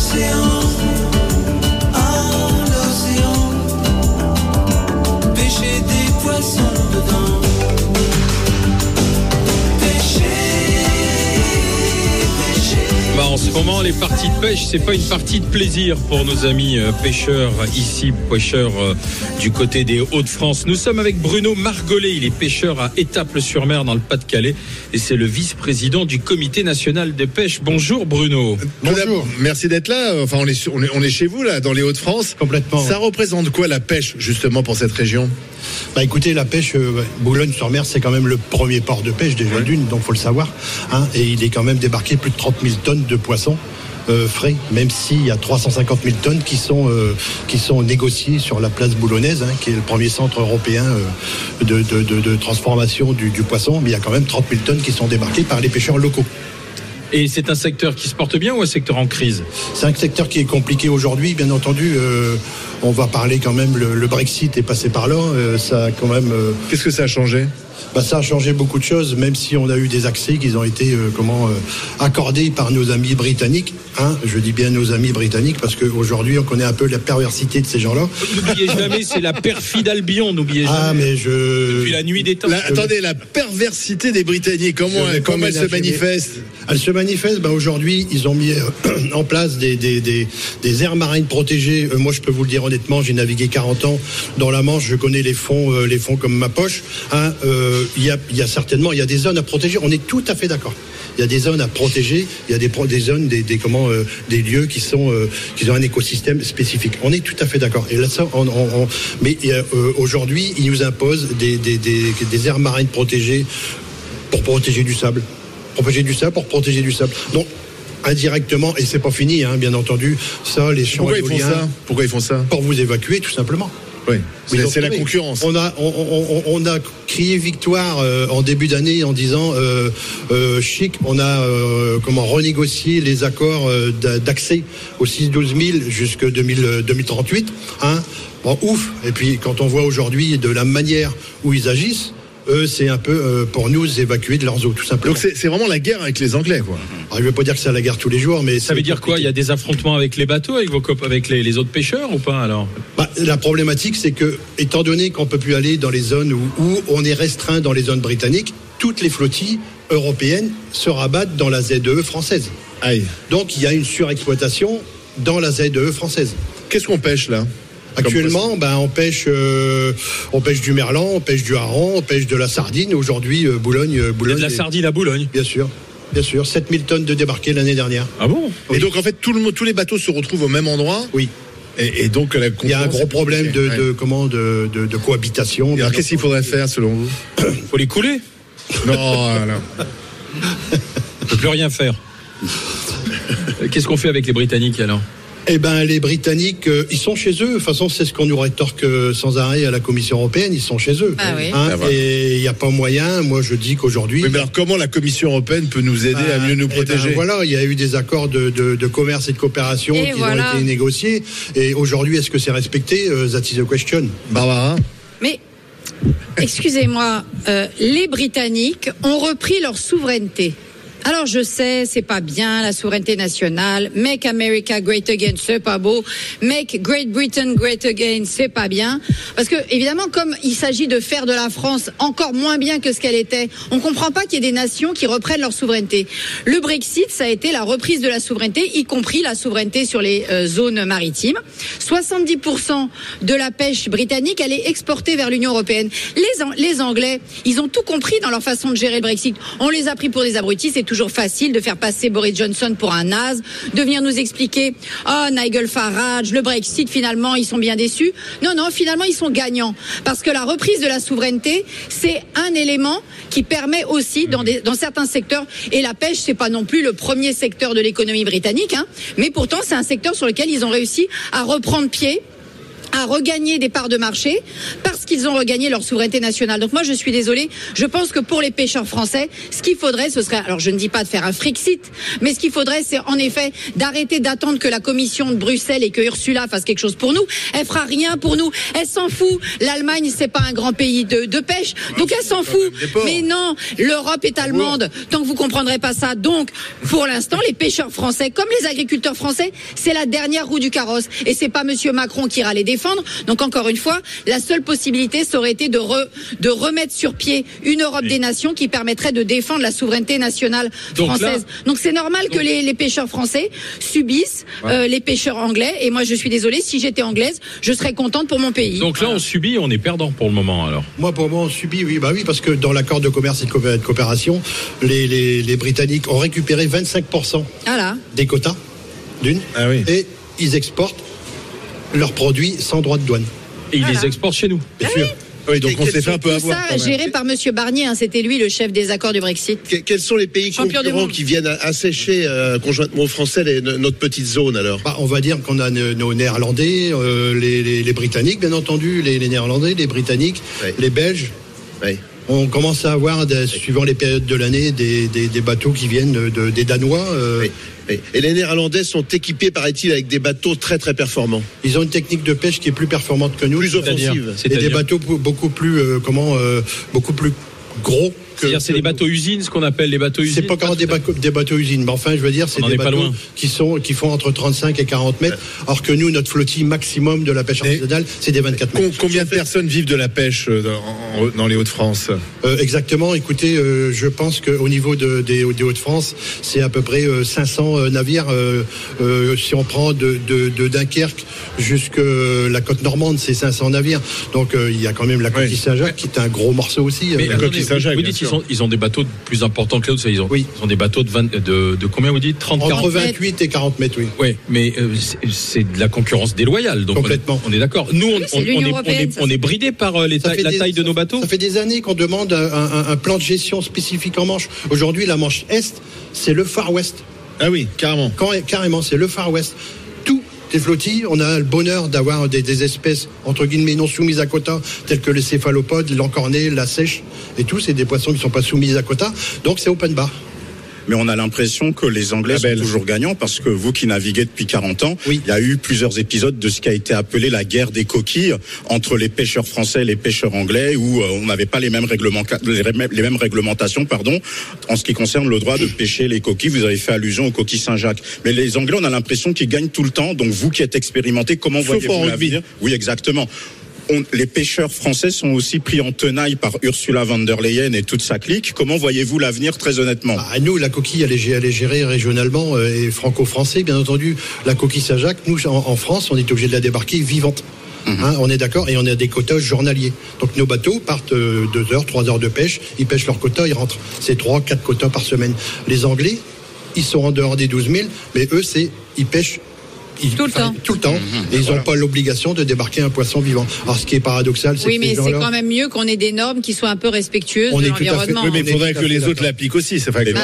l'océan, pêcher des poissons dedans. En ce moment, les parties de pêche, c'est pas une partie de plaisir pour nos amis pêcheurs ici, pêcheurs du côté des Hauts-de-France. Nous sommes avec Bruno Margollet, il est pêcheur à Étaples-sur-Mer dans le Pas-de-Calais et c'est le vice-président du Comité national de pêche. Bonjour Bruno. Bonjour. Merci d'être là. Enfin, on est chez vous là, dans les Hauts-de-France. Complètement. Ça représente quoi la pêche justement pour cette région ? Bah écoutez, la pêche, Boulogne-sur-Mer, c'est quand même le premier port de pêche déjà d'une, donc faut le savoir. Et il est quand même débarqué plus de 30 000 tonnes de poissons frais, même s'il y a 350 000 tonnes qui sont négociées sur la place boulonnaise, qui est le premier centre européen de transformation du poisson. Mais il y a quand même 30 000 tonnes qui sont débarquées par les pêcheurs locaux. Et c'est un secteur qui se porte bien ou un secteur en crise ? C'est un secteur qui est compliqué aujourd'hui, bien entendu. On va parler quand même, le Brexit est passé par là. Ça a quand même. Qu'est-ce que ça a changé ? Ça a changé beaucoup de choses, même si on a eu des accès qui ont été accordés par nos amis britanniques. Je dis bien nos amis britanniques parce qu'aujourd'hui on connaît un peu la perversité de ces gens-là. N'oubliez jamais, c'est la perfide Albion, n'oubliez jamais. Depuis la nuit des temps. Attendez, la perversité des Britanniques, comment elle se manifeste ? Elle se manifeste, aujourd'hui ils ont mis en place des aires marines protégées. Moi je peux vous le dire honnêtement, j'ai navigué 40 ans dans la Manche, je connais les fonds comme ma poche. Il y a certainement, il y a des zones à protéger, on est tout à fait d'accord. Il y a des zones à protéger, il y a des zones, des lieux qui ont un écosystème spécifique. On est tout à fait d'accord. Et là, ça, mais aujourd'hui, ils nous imposent des aires marines protégées pour protéger du sable. Pour protéger du sable. Donc, indirectement, et c'est pas fini, bien entendu, ça, les champs éoliens. Pourquoi ils font ça ? Pour vous évacuer, tout simplement. Oui, c'est la concurrence. On a crié victoire en début d'année en disant chic, on a renégocié les accords d'accès aux 6-12 000 jusque 2038. Ouf. Et puis quand on voit aujourd'hui de la manière où ils agissent, eux, c'est un peu pour nous évacuer de leurs eaux, tout simplement. Donc c'est vraiment la guerre avec les Anglais, quoi. Alors, je ne veux pas dire que c'est la guerre tous les jours, mais ça veut dire quoi ? Il y a des affrontements avec les bateaux, avec les autres pêcheurs ou pas alors ? La problématique, c'est que, étant donné qu'on ne peut plus aller dans les zones où on est restreint dans les zones britanniques, toutes les flottilles européennes se rabattent dans la ZEE française. Aïe. Donc il y a une surexploitation dans la ZEE française. Qu'est-ce qu'on pêche là ? Actuellement, on pêche du merlan, on pêche du hareng, on pêche de la sardine. Aujourd'hui, Boulogne. Il y a de la sardine à Boulogne. Bien sûr. 7000 tonnes de débarquées l'année dernière. Ah bon ? Oui. Et donc en fait, tous les bateaux se retrouvent au même endroit. Oui. Et donc il y a un gros problème de cohabitation. Alors qu'est-ce qu'il faudrait faire selon vous ? Faut les couler ? Non. On peut plus rien faire. Qu'est-ce qu'on fait avec les Britanniques alors ? Les Britanniques, ils sont chez eux. De toute façon, c'est ce qu'on nous rétorque sans arrêt à la Commission européenne. Ils sont chez eux. Et il n'y a pas moyen. Moi, je dis qu'aujourd'hui. Mais alors, comment la Commission européenne peut nous aider à mieux nous protéger ? Il y a eu des accords de commerce et de coopération qui ont été négociés. Et aujourd'hui, est-ce que c'est respecté ? That is the question. Barbara ? Mais, excusez-moi, les Britanniques ont repris leur souveraineté. Alors je sais, c'est pas bien la souveraineté nationale. Make America Great Again, c'est pas beau. Make Great Britain Great Again, c'est pas bien. Parce que évidemment, comme il s'agit de faire de la France encore moins bien que ce qu'elle était, on comprend pas qu'il y ait des nations qui reprennent leur souveraineté. Le Brexit, ça a été la reprise de la souveraineté, y compris la souveraineté sur les zones maritimes. 70% de la pêche britannique, elle est exportée vers l'Union européenne. Les Anglais, ils ont tout compris dans leur façon de gérer le Brexit. On les a pris pour des abrutis, c'est toujours facile de faire passer Boris Johnson pour un naze, de venir nous expliquer Nigel Farage, le Brexit, finalement, ils sont bien déçus. Non, finalement, ils sont gagnants. Parce que la reprise de la souveraineté, c'est un élément qui permet aussi, dans certains secteurs, et la pêche, c'est pas non plus le premier secteur de l'économie britannique, mais pourtant, c'est un secteur sur lequel ils ont réussi à reprendre pied, à regagner des parts de marché parce qu'ils ont regagné leur souveraineté nationale. Donc moi, je suis désolée. Je pense que pour les pêcheurs français, ce qu'il faudrait, ce serait, alors je ne dis pas de faire un Frexit, mais ce qu'il faudrait, c'est en effet d'arrêter d'attendre que la Commission de Bruxelles et que Ursula fasse quelque chose pour nous. Elle fera rien pour nous. Elle s'en fout. L'Allemagne, c'est pas un grand pays de pêche, donc elle s'en fout. Mais non, l'Europe est allemande. Tant que vous comprendrez pas ça. Donc, pour l'instant, les pêcheurs français, comme les agriculteurs français, c'est la dernière roue du carrosse. Et c'est pas Monsieur Macron qui ira les défendre. Donc, encore une fois, la seule possibilité, ça aurait été de remettre sur pied une Europe des nations qui permettrait de défendre la souveraineté nationale française. Donc, c'est normal que les pêcheurs français subissent les pêcheurs anglais. Et moi, je suis désolée, si j'étais anglaise, je serais contente pour mon pays. Donc là, on subit, on est perdant pour le moment, alors. Moi, pour moi, on subit, oui, parce que dans l'accord de commerce et de coopération, les Britanniques ont récupéré 25% des quotas et ils exportent leurs produits sans droit de douane. Et ils les exportent chez nous. Bien sûr. Oui, donc on s'est fait un peu avoir. Tout ça géré par Monsieur Barnier, c'était lui le chef des accords du Brexit. Quels sont les pays concurrents qui viennent assécher conjointement aux Français notre petite zone alors? On va dire qu'on a nos Néerlandais, les Britanniques bien entendu, les Néerlandais, les Britanniques, les Belges. Oui. On commence à avoir, suivant les périodes de l'année, des bateaux qui viennent des Danois. Oui. Et les Néerlandais sont équipés, paraît-il, avec des bateaux très très performants. Ils ont une technique de pêche qui est plus performante que nous. Plus offensive. Et des bateaux beaucoup plus gros. C'est des bateaux usines, ce qu'on appelle les bateaux usines. C'est pas encore des bateaux usines, mais enfin, je veux dire, c'est des bateaux qui font entre 35 et 40 mètres. Alors que nous, notre flottille maximum de la pêche artisanale, c'est des 24 mètres. Combien de personnes vivent de la pêche dans les Hauts-de-France? Exactement. Écoutez, je pense qu'au niveau des Hauts-de-France, c'est à peu près 500 navires. Si on prend de Dunkerque jusqu'à la côte normande, c'est 500 navires. Donc, il y a quand même la coquille Saint-Jacques qui est un gros morceau aussi. Mais la coquille Saint-Jacques, ils ont des bateaux plus importants que l'autre. Ils ont des bateaux de combien vous dites? 30, 40 entre 28 et 40 mètres, oui. Oui, mais c'est de la concurrence déloyale. Donc complètement. On est d'accord. Nous, on est bridé par la taille de nos bateaux. Ça fait des années qu'on demande un plan de gestion spécifique en Manche. Aujourd'hui, la Manche Est, c'est le Far West. Ah oui, carrément. Carrément, c'est le Far West. Des flottilles, on a le bonheur d'avoir des espèces entre guillemets non soumises à quota, telles que les céphalopodes, l'encorné, la sèche et tout, c'est des poissons qui ne sont pas soumis à quota, donc c'est open bar. Mais on a l'impression que les Anglais sont toujours gagnants parce que vous qui naviguez depuis 40 ans, il y a eu plusieurs épisodes de ce qui a été appelé la guerre des coquilles entre les pêcheurs français et les pêcheurs anglais où on n'avait pas les mêmes réglementations, en ce qui concerne le droit de pêcher les coquilles. Vous avez fait allusion aux coquilles Saint-Jacques. Mais les Anglais, on a l'impression qu'ils gagnent tout le temps. Donc vous qui êtes expérimentés, comment voyez-vous l'avenir? Oui, exactement. Les pêcheurs français sont aussi pris en tenaille par Ursula von der Leyen et toute sa clique. Comment voyez-vous l'avenir, très honnêtement? Nous, la coquille, elle est gérée régionalement et franco-français, bien entendu. La coquille Saint-Jacques, nous, en France, on est obligé de la débarquer vivante. On est d'accord, et on a des quotas journaliers. Donc nos bateaux partent 2 heures, 3 heures de pêche, ils pêchent leur quota, ils rentrent. C'est 3-4 quotas par semaine. Les Anglais, ils sont en dehors des 12 000, mais eux, ils pêchent tout le temps. Et ils n'ont pas l'obligation de débarquer un poisson vivant. Alors, ce qui est paradoxal, c'est que mais c'est quand même mieux qu'on ait des normes qui soient un peu respectueuses de l'environnement. Oui, mais il faudrait que les autres l'appliquent aussi. C'est pas que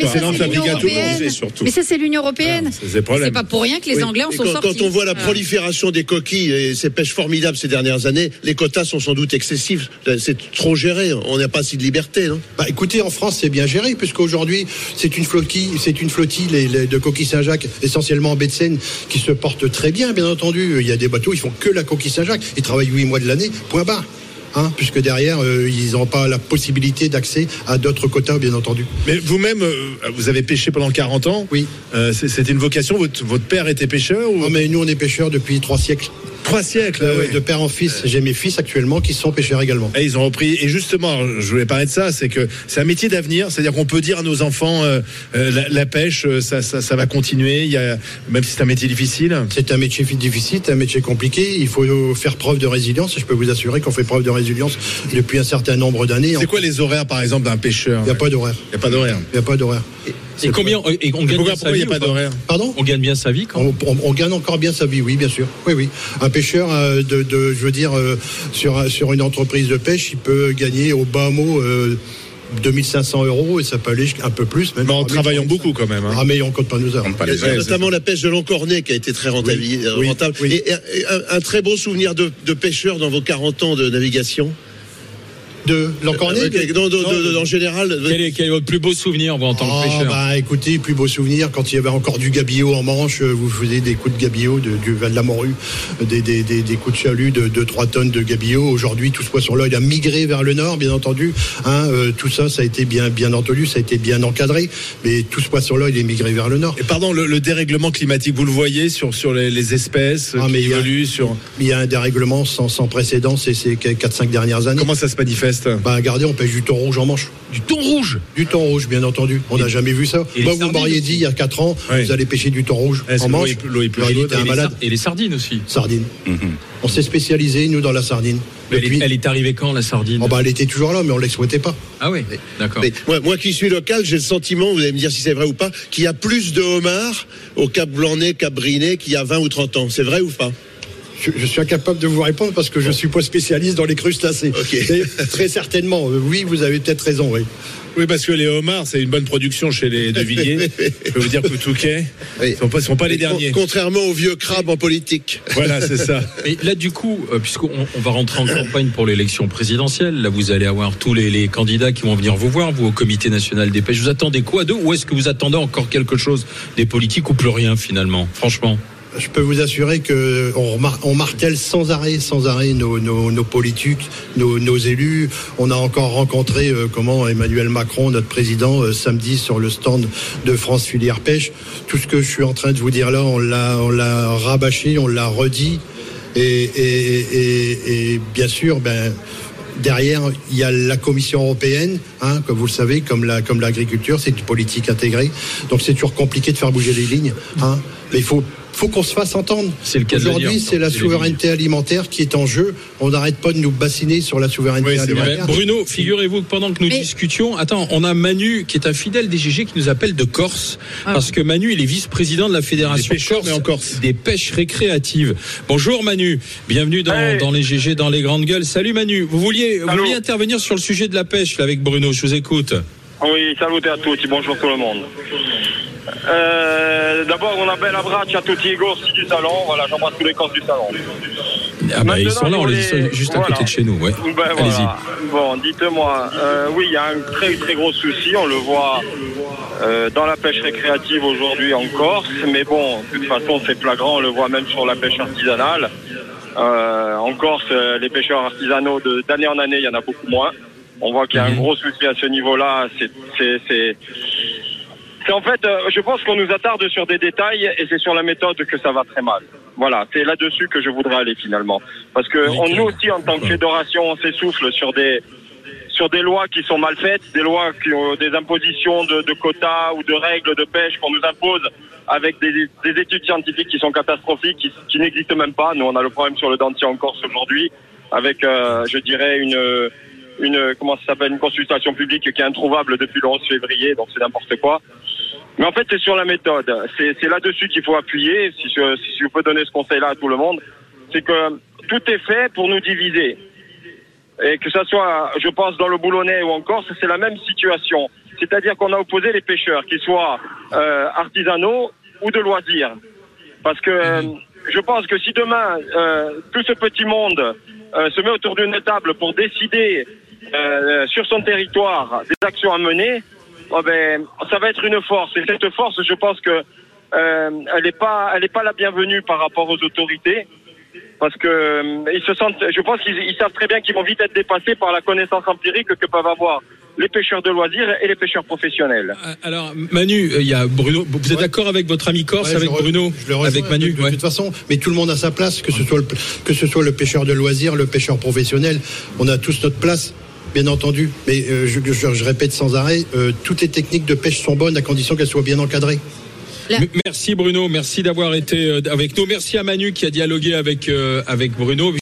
mais ça, c'est l'Union européenne. C'est pas pour rien que les Anglais en sont sortis. Quand on voit la prolifération des coquilles et ces pêches formidables ces dernières années, les quotas sont sans doute excessifs. C'est trop géré. On n'a pas assez de liberté, non? Écoutez, en France, c'est bien géré, puisqu'aujourd'hui, c'est une flottille de coquilles Saint-Jacques, essentiellement en baie de Seine, qui se portent très bien, bien entendu. Il y a des bateaux, ils font que la coquille Saint-Jacques. Ils travaillent 8 mois de l'année, point barre. Puisque derrière, ils n'ont pas la possibilité d'accès à d'autres quotas, bien entendu. Mais vous-même, vous avez pêché pendant 40 ans. Oui. C'était une vocation. Votre père était pêcheur ou... Non, mais nous, on est pêcheurs depuis 3 siècles. 3 siècles, de père en fils. J'ai mes fils actuellement qui sont pêcheurs également. Et ils ont repris. Et justement, je voulais parler de ça, c'est que c'est un métier d'avenir. C'est-à-dire qu'on peut dire à nos enfants, la pêche, ça va continuer. Même si c'est un métier difficile. C'est un métier difficile, c'est un métier compliqué. Il faut faire preuve de résilience. Et je peux vous assurer qu'on fait preuve de résilience depuis un certain nombre d'années. C'est quoi les horaires, par exemple, d'un pêcheur? Il n'y a pas d'horaire. Il n'y a pas d'horaire. Et combien on gagne bien sa vie? Il n'y a pas d'horaire. Pardon? On gagne bien sa vie quand on gagne encore bien sa vie, oui, bien sûr. Oui. Un pêcheur, je veux dire, sur une entreprise de pêche, il peut gagner au bas mot 2500 € et ça peut aller un peu plus. Même en travaillant beaucoup quand même. Ah, mais on compte pas nos heures. Il y a notamment la pêche de l'encornet qui a été très rentable. Oui. Et un très bon souvenir de pêcheur dans vos 40 ans de navigation. De l'encornet en général. Quel est votre plus beau souvenir, vous, en tant que pêcheur? Écoutez, plus beau souvenir, quand il y avait encore du gabillet en Manche, vous faisiez des coups de gabillet du Val de la Morue, des coups de chalut de 2-3 tonnes de gabillet. Aujourd'hui, tout ce poisson-là, il a migré vers le nord, bien entendu. Tout ça a été bien entendu, ça a été bien encadré, mais tout ce poisson-là, il est migré vers le nord. Et pardon, le dérèglement climatique, vous le voyez sur les espèces qui évoluent Il y a un dérèglement sans précédent ces 4-5 dernières années. Comment ça se manifeste? Regardez, on pêche du thon rouge en Manche. Du thon rouge? Du thon rouge, bien entendu. On n'a jamais vu ça. Moi, vous m'auriez dit il y a 4 ans, vous allez pêcher du thon rouge en Manche. L'eau est plus chaude. Et les sardines aussi. Sardines. On s'est spécialisé, nous, dans la sardine. Elle est arrivée quand, la sardine? Elle était toujours là, mais on ne l'exploitait pas. Ah oui, d'accord. Moi qui suis local, j'ai le sentiment, vous allez me dire si c'est vrai ou pas, qu'il y a plus de homards au Cap Blanc-Nez, Cap Brinet qu'il y a 20 ou 30 ans. C'est vrai ou pas? Je suis incapable de vous répondre parce que je ne suis pas spécialiste dans les crustacés. Okay. Très certainement, oui, vous avez peut-être raison, oui. Oui, parce que les homards, c'est une bonne production chez les De Villiers. Je peux vous dire que Touquet, ils sont pas les derniers. Contrairement aux vieux crabes en politique. Voilà, c'est ça. Et là, du coup, puisqu'on va rentrer en campagne pour l'élection présidentielle, là, vous allez avoir tous les candidats qui vont venir vous voir, vous, au Comité national des pêches. Vous attendez quoi d'eux? Ou est-ce que vous attendez encore quelque chose des politiques ou plus rien, finalement? Franchement. Je peux vous assurer que on martèle sans arrêt nos politiques, nos élus. On a encore rencontré Emmanuel Macron, notre président, samedi sur le stand de France Filière Pêche. Tout ce que je suis en train de vous dire là, on l'a rabâché, on l'a redit, et bien sûr, derrière, il y a la Commission européenne, comme vous le savez, comme l'agriculture, c'est une politique intégrée. Donc c'est toujours compliqué de faire bouger les lignes, mais il faut qu'on se fasse entendre. C'est le cas aujourd'hui, c'est la souveraineté alimentaire qui est en jeu. On n'arrête pas de nous bassiner sur la souveraineté alimentaire. Bruno, figurez-vous que pendant que nous discutions, on a Manu, qui est un fidèle des GG, qui nous appelle de Corse, parce que Manu, il est vice-président de la Fédération des pêches récréatives. Bonjour Manu, bienvenue dans les GG, dans les grandes gueules. Salut Manu, vous vouliez intervenir sur le sujet de la pêche là, avec Bruno, je vous écoute. Oui, salut à tous, bonjour tout le monde. D'abord, on a bel abbraccio a tutti i corsi du salon. Voilà, j'embrasse tous les corses du salon. Ils sont là, juste à côté de chez nous. Ouais. Allez-y. Voilà. Bon, dites-moi. Oui, il y a un très très gros souci. On le voit dans la pêche récréative aujourd'hui en Corse. Mais bon, de toute façon, c'est flagrant. On le voit même sur la pêche artisanale. En Corse, les pêcheurs artisanaux d'année en année, il y en a beaucoup moins. On voit qu'il y a un gros souci à ce niveau-là. C'est en fait, je pense qu'on nous attarde sur des détails et c'est sur la méthode que ça va très mal. Voilà, c'est là-dessus que je voudrais aller finalement. Parce que nous aussi, en tant que fédération, on s'essouffle sur des lois qui sont mal faites, des lois qui ont des impositions de quotas ou de règles de pêche qu'on nous impose avec des études scientifiques qui sont catastrophiques, qui n'existent même pas. Nous, on a le problème sur le dentier en Corse aujourd'hui avec, je dirais, une consultation publique qui est introuvable depuis le 11 février, donc c'est n'importe quoi. Mais en fait, c'est sur la méthode. C'est là-dessus qu'il faut appuyer, si je peux donner ce conseil-là à tout le monde. C'est que tout est fait pour nous diviser. Et que ça soit, je pense, dans le Boulonnais ou en Corse, c'est la même situation. C'est-à-dire qu'on a opposé les pêcheurs, qu'ils soient artisanaux ou de loisirs. Parce que je pense que si demain, tout ce petit monde se met autour d'une table pour décider sur son territoire des actions à mener, ça va être une force. Et cette force, je pense que elle n'est pas la bienvenue par rapport aux autorités, parce que ils se sentent. Je pense qu'ils savent très bien qu'ils vont vite être dépassés par la connaissance empirique que peuvent avoir les pêcheurs de loisirs et les pêcheurs professionnels. Alors Manu, il y a Bruno. Vous êtes d'accord avec votre ami corse, avec Bruno, avec Manu, de toute façon, mais tout le monde a sa place, que ce soit le pêcheur de loisirs, le pêcheur professionnel, on a tous notre place. Bien entendu, mais je répète sans arrêt, toutes les techniques de pêche sont bonnes à condition qu'elles soient bien encadrées. Merci Bruno, merci d'avoir été avec nous. Merci à Manu qui a dialogué avec Bruno.